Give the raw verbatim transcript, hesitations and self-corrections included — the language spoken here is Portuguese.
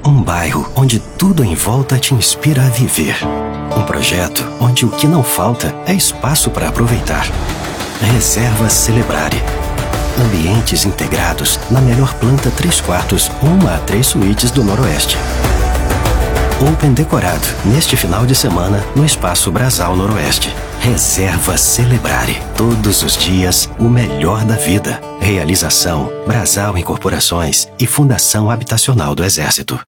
Um bairro onde tudo em volta te inspira a viver. Um projeto onde o que não falta é espaço para aproveitar. Reserva Celebrare. Ambientes integrados na melhor planta três quartos, uma a três suítes do Noroeste. Open decorado neste final de semana no Espaço Brasal Noroeste. Reserva Celebrare. Todos os dias, o melhor da vida. Realização: Brasal Incorporações e Fundação Habitacional do Exército.